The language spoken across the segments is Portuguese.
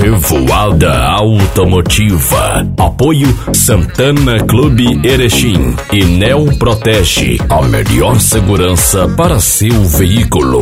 Revoada Automotiva. Apoio Santana Clube Erechim e Neo Protege, a melhor segurança para seu veículo.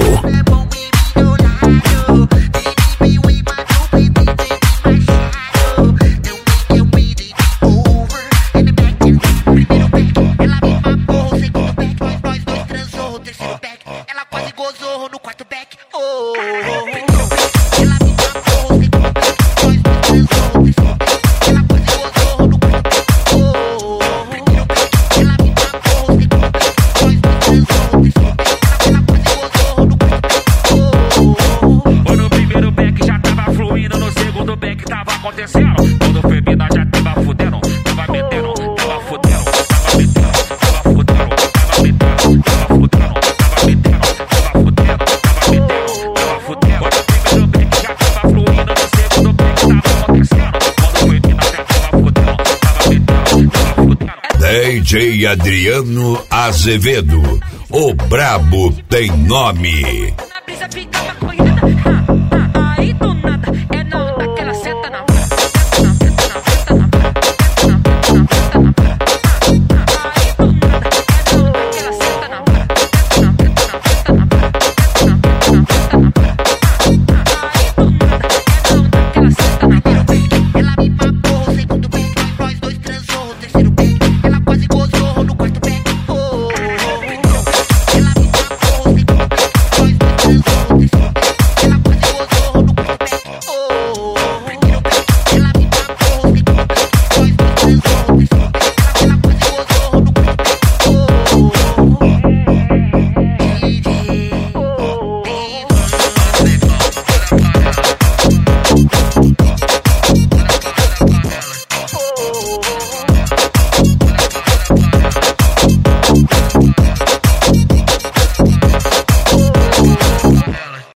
DJ Adriano Azevedo, o brabo tem nome. A brisa fica